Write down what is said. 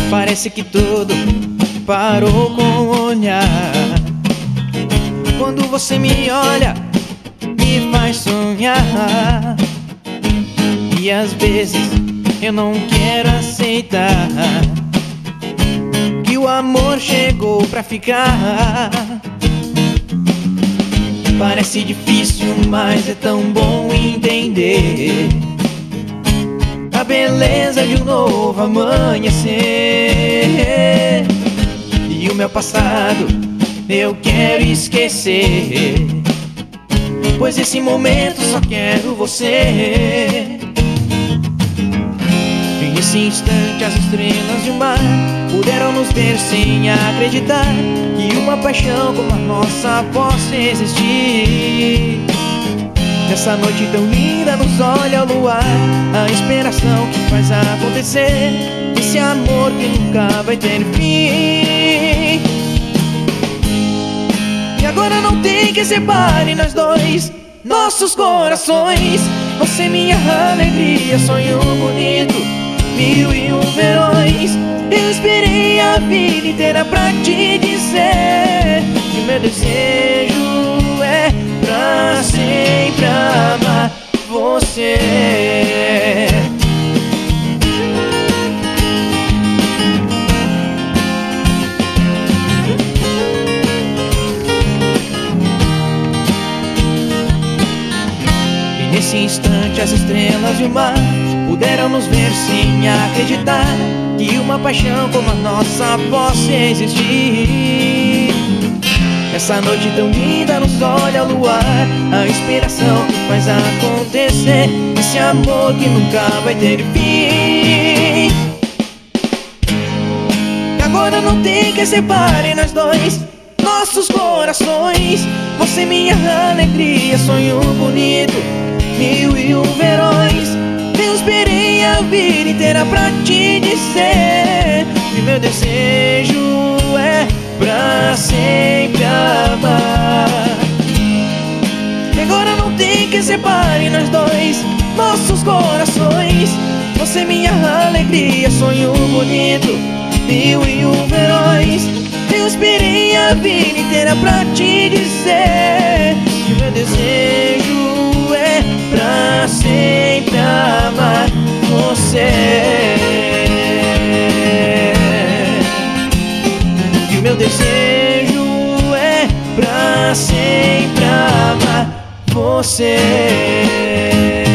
Parece que tudo parou com o olhar. Quando você me olha, me faz sonhar. E às vezes eu não quero aceitar que o amor chegou pra ficar. Parece difícil, mas é tão bom entender a beleza de um novo amanhecer. E o meu passado eu quero esquecer, pois esse momento só quero você. E nesse instante as estrelas do mar puderam nos ver sem acreditar que uma paixão como a nossa possa existir. Nessa noite tão linda nos olha o luar, a inspiração que faz acontecer esse amor que nunca vai ter fim. E agora não tem que separe nós dois, nossos corações. Você minha alegria, sonho bonito, 1001 verões. Eu esperei a vida inteira pra te dizer que meu desejo é pra sempre amar você. E nesse instante as estrelas e o mar puderam nos ver sem acreditar que uma paixão como a nossa possa existir. Essa noite tão linda nos olha o luar, a inspiração que faz acontecer esse amor que nunca vai ter fim. E agora não tem que separe nós dois, nossos corações. Você minha alegria, sonho bonito, 1001 verões. Eu esperei a vida inteira pra te dizer que meu desejo é pra sempre amar. E agora não tem que separe nós dois, nossos corações. Você minha alegria, sonho bonito, 1001 verões. Eu esperei a vida inteira pra te dizer que meu desejo é pra sempre amar você. E o meu desejo é pra sempre amar você.